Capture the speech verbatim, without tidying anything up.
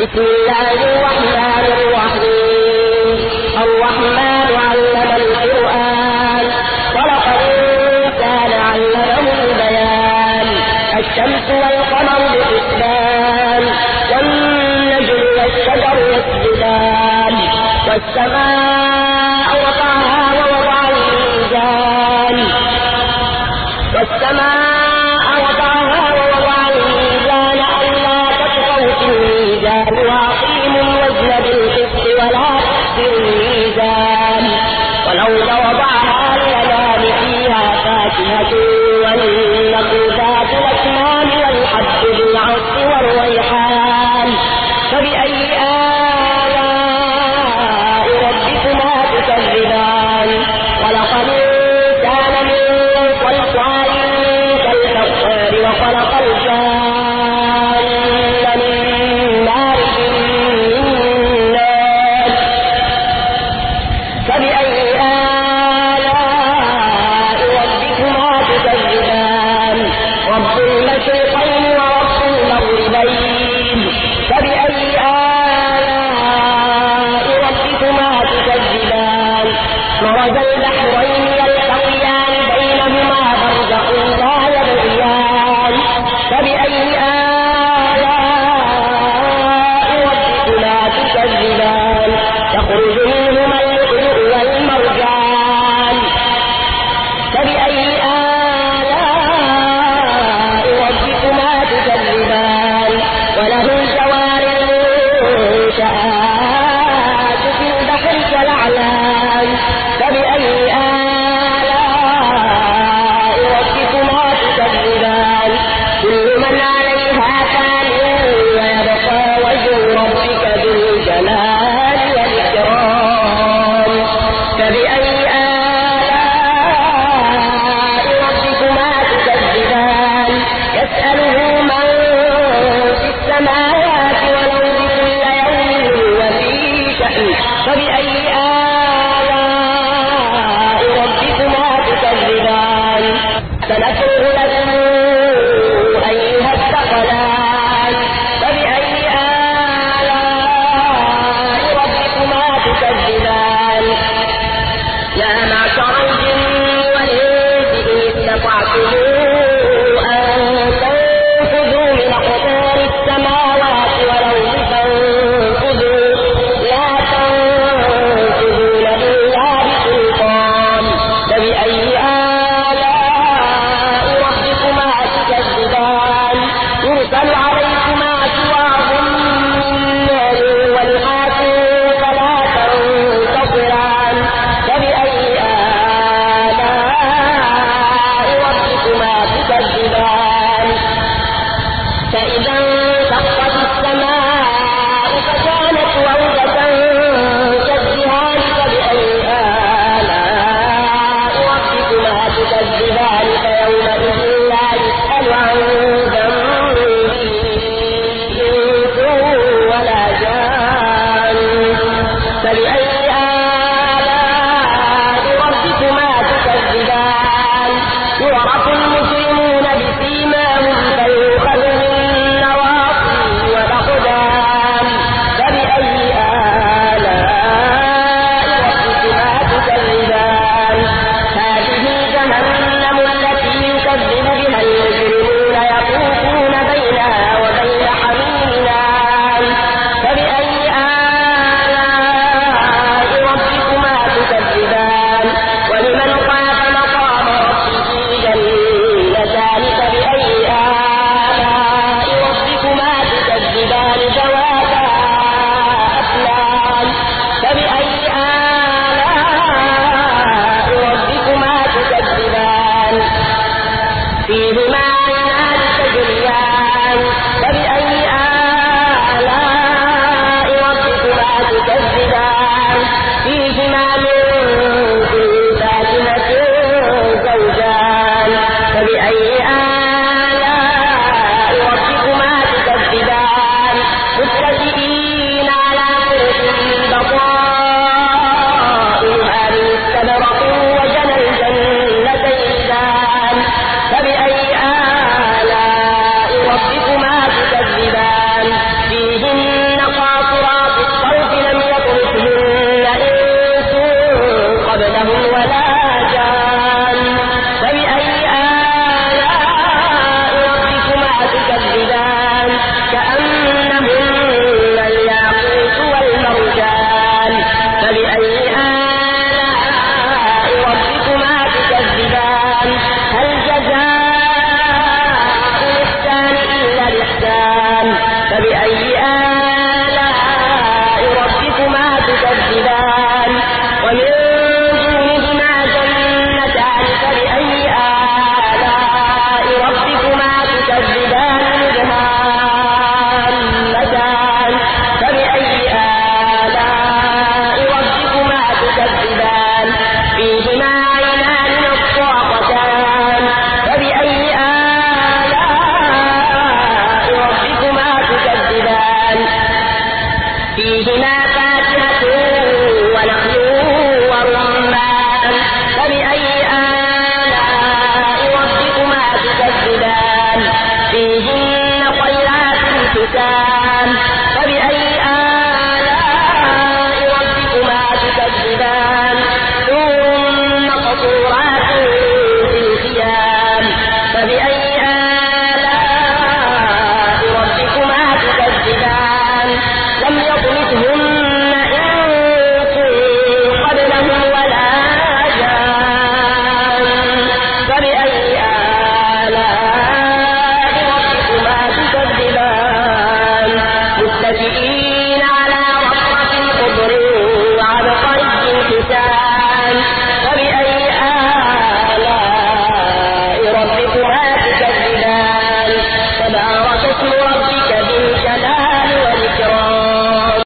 بسم الله الرحمن الرحيم. الرحمن علم القرآن خلق الإنسان علمه البيان. الشمس والقمر بحسبان والنجم والشجر يسجدان والسماء رفعها ووضع الميزان والسماء رفعها ووضع الميزان ألا تطغوا في الميزان وأقيموا الوزن بالقسط ولا تخسروا الميزان والأرض وضعها للأنام فيها فاكهة والنخل ذات الأكمام والحب ذو العصف والريحان فبأي آلاء ربكما تكذبان خلق الإنسان من صلصال كالفخار وخلق الجان من مارج من نار فبأي آلاء ربكما تكذبان رب المشرقين ورب المغربين فبأي آلاء فيهما